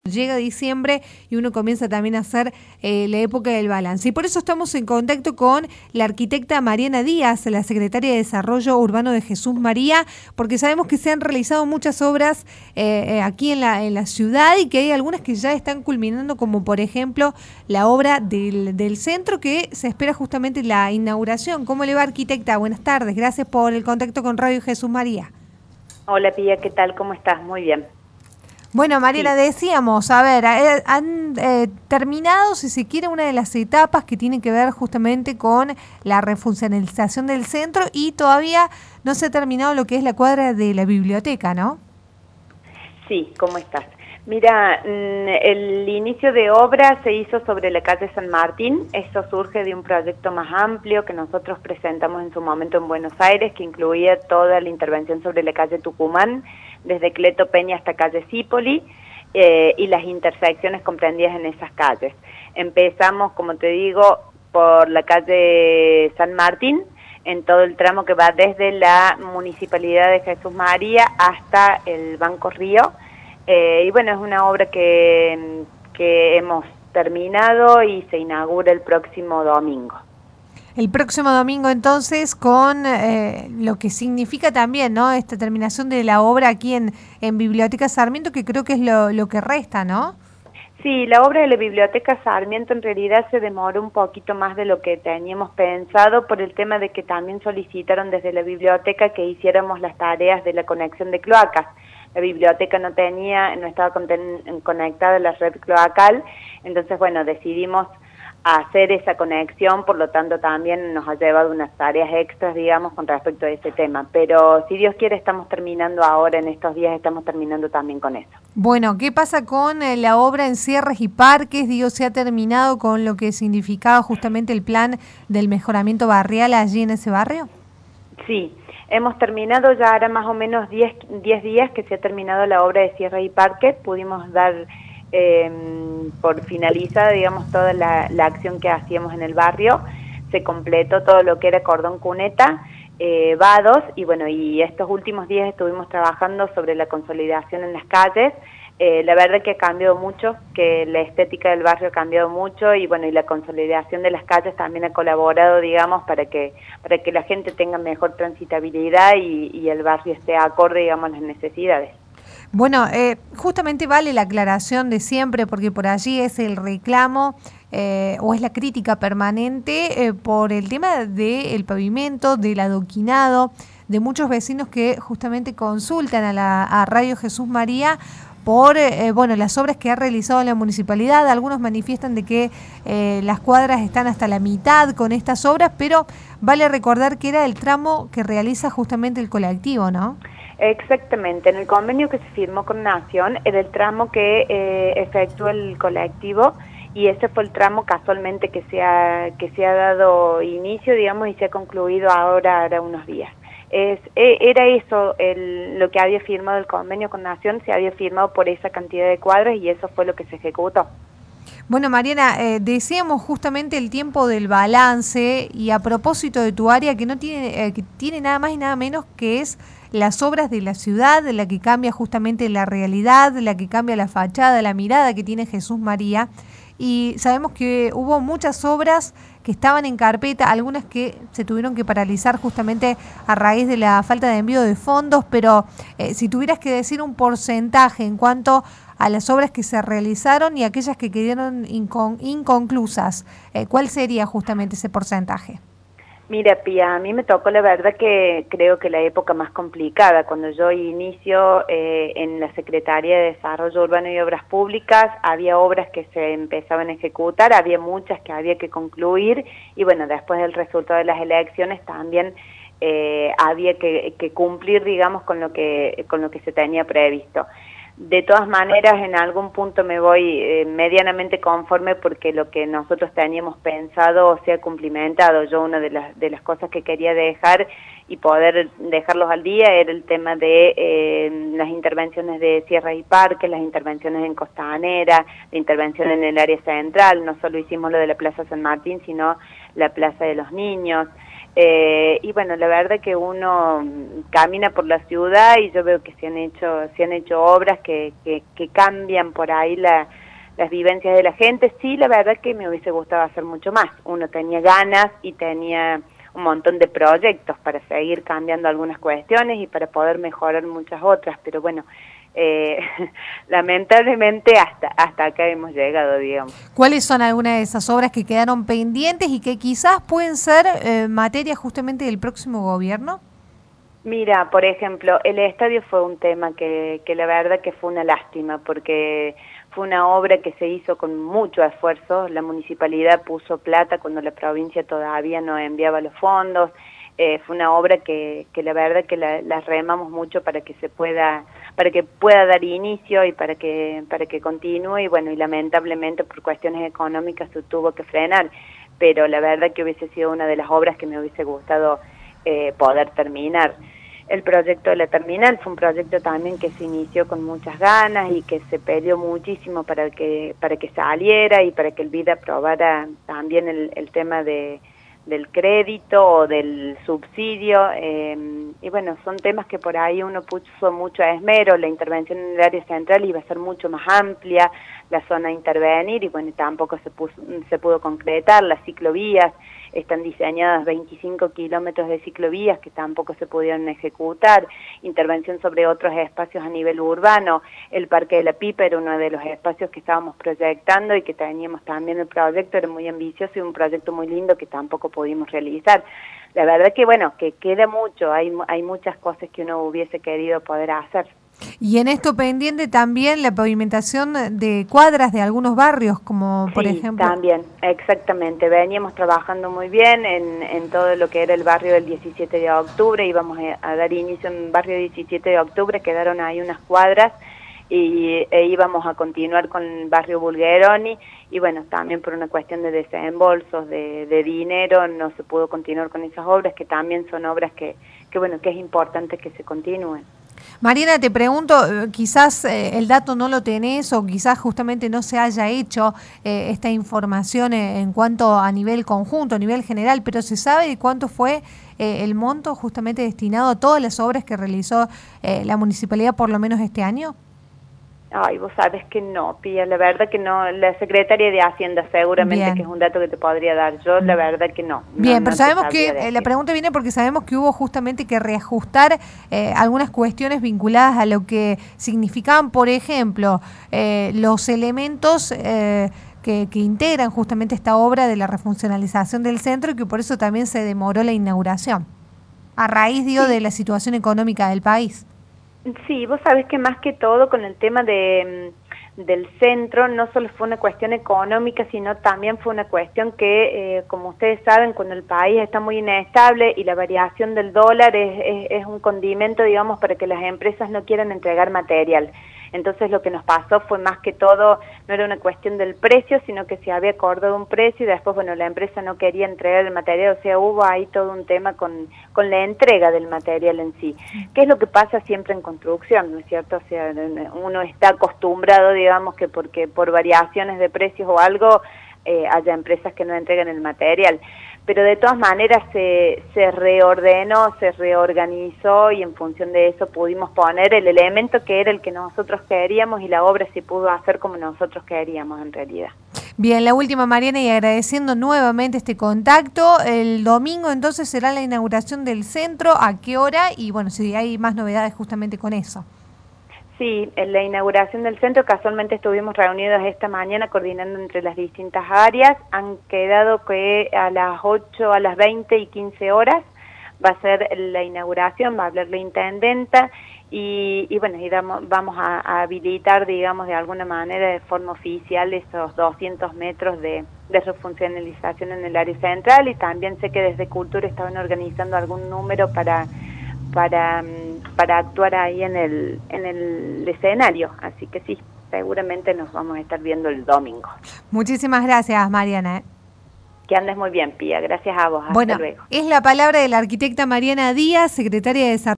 Llega diciembre y uno comienza también a hacer la época del balance. Y por eso estamos en contacto con la arquitecta Mariana Díaz, la secretaria de Desarrollo Urbano de Jesús María, porque sabemos que se han realizado muchas obras aquí en la ciudad y que hay algunas que ya están culminando, como por ejemplo la obra del centro, que se espera justamente la inauguración. ¿Cómo le va, arquitecta? Buenas tardes, gracias por el contacto con Radio Jesús María. Hola, Pía, ¿qué tal? ¿Cómo estás? Muy bien. Bueno, Mariana, Sí, decíamos, a ver, han terminado, si se quiere, una de las etapas que tiene que ver justamente con la refuncionalización del centro y todavía no se ha terminado lo que es la cuadra de la biblioteca, ¿no? sí, ¿cómo estás? Mira, el inicio de obra se hizo sobre la calle San Martín. Esto surge de un proyecto más amplio que nosotros presentamos en su momento en Buenos Aires, que incluía toda la intervención sobre la calle Tucumán, desde Cleto Peña hasta calle Cipoli, y las intersecciones comprendidas en esas calles. Empezamos, como te digo, por la calle San Martín, en todo el tramo que va desde la Municipalidad de Jesús María hasta el Banco Río. Y bueno, es una obra que hemos terminado y se inaugura el próximo domingo. El próximo domingo entonces con lo que significa también, ¿no?, esta terminación de la obra aquí en Biblioteca Sarmiento, que creo que es lo que resta, ¿no? Sí, la obra de la Biblioteca Sarmiento en realidad se demoró un poquito más de lo que teníamos pensado por el tema de que también solicitaron desde la biblioteca que hiciéramos las tareas de la conexión de cloacas. La biblioteca no estaba conectada a la red cloacal, entonces bueno, decidimos hacer esa conexión, por lo tanto también nos ha llevado unas tareas extras, digamos, con respecto a ese tema. Pero si Dios quiere estamos terminando ahora, en estos días estamos terminando también con eso. Bueno, ¿qué pasa con la obra en cierres y parques? Digo, ¿se ha terminado con lo que significaba justamente el plan del mejoramiento barrial allí en ese barrio? Sí, hemos terminado ya ahora más o menos 10 días que se ha terminado la obra de cierre y parques. Pudimos dar por finalizada, digamos, toda la acción que hacíamos en el barrio. Se completó todo lo que era cordón cuneta, vados, y bueno, y estos últimos días estuvimos trabajando sobre la consolidación en las calles. La verdad que ha cambiado mucho, que la estética del barrio ha cambiado mucho y bueno, y la consolidación de las calles también ha colaborado, digamos, para que la gente tenga mejor transitabilidad y el barrio esté acorde, digamos, a las necesidades. Bueno, justamente vale la aclaración de siempre, porque por allí es el reclamo o es la crítica permanente por el tema del pavimento, del adoquinado, de muchos vecinos que justamente consultan a Radio Jesús María por bueno, las obras que ha realizado la municipalidad. Algunos manifiestan de que las cuadras están hasta la mitad con estas obras, pero vale recordar que era el tramo que realiza justamente el colectivo, ¿no? Exactamente, en el convenio que se firmó con Nación era el tramo que efectúa el colectivo y ese fue el tramo casualmente que se ha dado inicio, digamos, y se ha concluido ahora unos días. Era eso lo que había firmado el convenio con Nación, se había firmado por esa cantidad de cuadras y eso fue lo que se ejecutó. Bueno, Mariana, decíamos justamente el tiempo del balance y a propósito de tu área que no tiene, que tiene nada más y nada menos que es las obras de la ciudad, la que cambia justamente la realidad, la que cambia la fachada, la mirada que tiene Jesús María. Y sabemos que hubo muchas obras que estaban en carpeta, algunas que se tuvieron que paralizar justamente a raíz de la falta de envío de fondos, pero si tuvieras que decir un porcentaje en cuanto a las obras que se realizaron y aquellas que quedaron inconclusas, ¿cuál sería justamente ese porcentaje? Mira, Pía, a mí me tocó la verdad que creo que la época más complicada, cuando yo inicio en la Secretaría de Desarrollo Urbano y Obras Públicas, había obras que se empezaban a ejecutar, había muchas que había que concluir y bueno, después del resultado de las elecciones también había que cumplir, digamos, con lo que se tenía previsto. De todas maneras, en algún punto me voy medianamente conforme porque lo que nosotros teníamos pensado se ha cumplimentado. Yo una de las cosas que quería dejar y poder dejarlos al día era el tema de las intervenciones de sierras y parques, las intervenciones en Costanera, la intervención en el área central. No solo hicimos lo de la Plaza San Martín, sino la Plaza de los Niños. Y bueno, la verdad que uno camina por la ciudad y yo veo que se han hecho obras que cambian por ahí las vivencias de la gente. Sí, la verdad que me hubiese gustado hacer mucho más. Uno tenía ganas y tenía un montón de proyectos para seguir cambiando algunas cuestiones y para poder mejorar muchas otras, pero bueno, lamentablemente hasta acá hemos llegado, digamos. ¿Cuáles son algunas de esas obras que quedaron pendientes y que quizás pueden ser materia justamente del próximo gobierno? Mira, por ejemplo, el estadio fue un tema que la verdad que fue una lástima, porque fue una obra que se hizo con mucho esfuerzo. La municipalidad puso plata cuando la provincia todavía no enviaba los fondos. Fue una obra que la verdad que la remamos mucho para que pueda dar inicio y para que continúe, y bueno, y lamentablemente por cuestiones económicas se tuvo que frenar, pero la verdad que hubiese sido una de las obras que me hubiese gustado poder terminar. El proyecto de la terminal fue un proyecto también que se inició con muchas ganas y que se peleó muchísimo para que saliera y para que el BID aprobara también el tema del crédito o del subsidio, y bueno, son temas que por ahí uno puso mucho esmero. La intervención en el área central iba a ser mucho más amplia, la zona a intervenir, y bueno, tampoco se pudo concretar. Las ciclovías, están diseñadas 25 kilómetros de ciclovías que tampoco se pudieron ejecutar. Intervención sobre otros espacios a nivel urbano. El Parque de la Pipa era uno de los espacios que estábamos proyectando y que teníamos también el proyecto, era muy ambicioso y un proyecto muy lindo que tampoco pudimos realizar. La verdad que bueno, que queda mucho, hay muchas cosas que uno hubiese querido poder hacer. Y en esto pendiente también la pavimentación de cuadras de algunos barrios, como por Sí, ejemplo... también, exactamente. Veníamos trabajando muy bien en todo lo que era el barrio del 17 de octubre, íbamos a dar inicio en el barrio 17 de octubre, quedaron ahí unas cuadras e íbamos a continuar con el barrio Bulgeroni, y bueno, también por una cuestión de desembolsos, de dinero, no se pudo continuar con esas obras, que también son obras que bueno, que es importante que se continúen. Mariana, te pregunto, quizás el dato no lo tenés o quizás justamente no se haya hecho esta información en cuanto a nivel conjunto, a nivel general, pero ¿se sabe de cuánto fue el monto justamente destinado a todas las obras que realizó la municipalidad por lo menos este año? Ay, vos sabes que no, Pía, la verdad que no. La secretaria de Hacienda seguramente Bien. que es un dato que te podría dar. Yo la verdad que no. Bien, pero No te sabemos sabría que decir. la pregunta viene porque sabemos que hubo justamente que reajustar algunas cuestiones vinculadas a lo que significaban, por ejemplo, los elementos que integran justamente esta obra de la refuncionalización del centro, y que por eso también se demoró la inauguración, a raíz, digo, Sí. de la situación económica del país. Sí, vos sabés que más que todo con el tema del centro no solo fue una cuestión económica, sino también fue una cuestión que, como ustedes saben, cuando el país está muy inestable y la variación del dólar es un condimento, digamos, para que las empresas no quieran entregar material. Entonces lo que nos pasó fue más que todo, no era una cuestión del precio, sino que se había acordado un precio y después, bueno, la empresa no quería entregar el material, o sea, hubo ahí todo un tema con la entrega del material en sí. ¿Qué es lo que pasa siempre en construcción, no es cierto? O sea, uno está acostumbrado, digamos, que porque por variaciones de precios o algo, haya empresas que no entregan el material. Pero de todas maneras se reordenó, se reorganizó, y en función de eso pudimos poner el elemento que era el que nosotros queríamos, y la obra se pudo hacer como nosotros queríamos en realidad. Bien, la última, Mariana, y agradeciendo nuevamente este contacto. El domingo entonces será la inauguración del centro, ¿a qué hora? Y bueno, si hay más novedades justamente con eso. Sí, en la inauguración del centro casualmente estuvimos reunidos esta mañana coordinando entre las distintas áreas. Han quedado que a las 8, a las 20 y 15 horas va a ser la inauguración, va a hablar la intendenta y bueno, vamos a habilitar, digamos, de alguna manera, de forma oficial, esos 200 metros de refuncionalización en el área central, y también sé que desde Cultura estaban organizando algún número para actuar ahí en el escenario, así que sí, seguramente nos vamos a estar viendo el domingo. Muchísimas gracias, Mariana. Que andes muy bien, Pía. Gracias a vos. Hasta Bueno, luego. es la palabra de la arquitecta Mariana Díaz, secretaria de Desarrollo